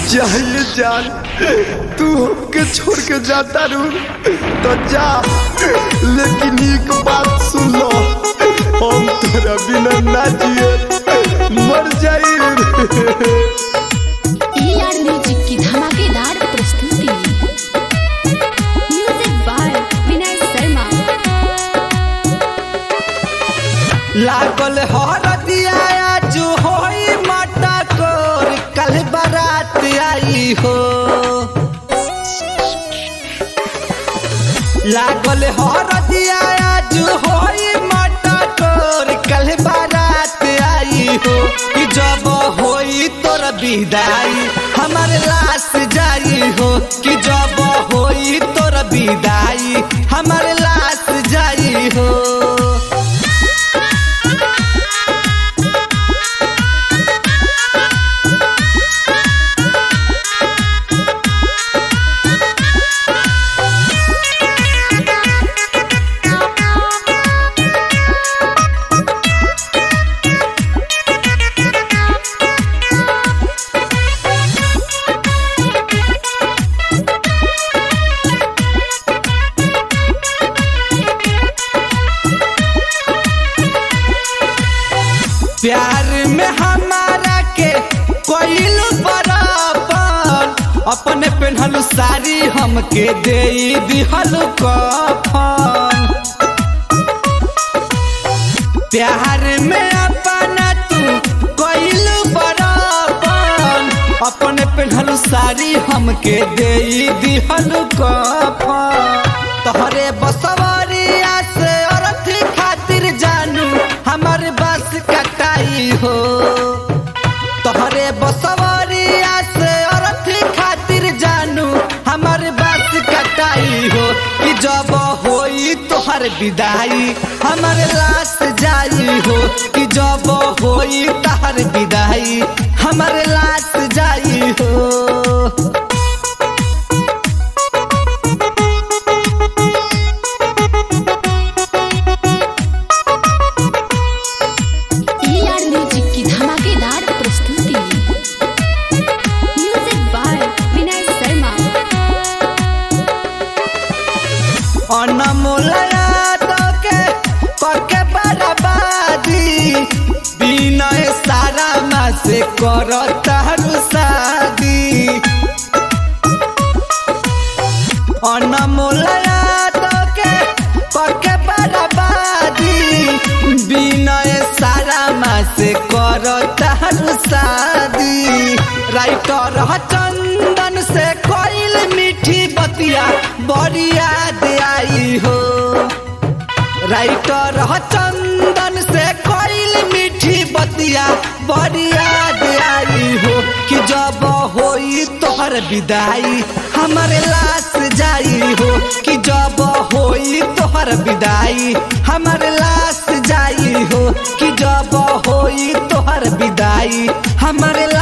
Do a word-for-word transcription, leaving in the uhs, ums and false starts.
जाइए जान, तू हमके छोड़ के जाता रू तो जा, लेकिन एक बात सुन लो, हम तोरा बिना ना जिए मर जाई। ईआर म्यूजिक की धमाकेदार प्रस्तुति, म्यूजिक बाय विनय शर्मा। लागल हरदिया जो होई माटा कोर, कल बारात आई हो। लागल हरदिया जो होई माटा कोर, कल बारात आई हो। कि जब होई तोर विदाई हमार लाश जाई हो। कि जब होई तोर विदाई हमार लाश जाई हो। प्यार में हमारा के कोइल बराबर, अपने पेन्हल साड़ी हमके दे दिहल कफन। प्यार में अपना तू कोइल बराबर, अपने पेन्हल साड़ी हमके दे दिहल कफन। तोहरे बसवरिया से औरत खातिर जानू हमारे बस कटाई हो। तोहरे बसवरिया से औरत खातिर जानू हमारे बस कटाई हो। कि जब होई तोहर विदाई हमारे लाश जाई हो। कि जब होई तोहर विदाई हमारे लाश जाई हो। अनमोल यादव के पके बर्बादी, बिनय सारा माँ से करता शादी। अनमोल यादव के पके बर्बादी, बिनय सारा माँ से करता शादी। राइटर चंदन से कोइल मीठी बतिया बड़ी याद आई हो। राइटर चंदन से कोइल मीठी बतिया बड़ी याद आई हो। कि जब होई तोहर विदाई हमारे लाश जाई हो। कि जब होई तोहर विदाई हमारे लाश जाई हो। कि जब होई तोहर विदाई हमारे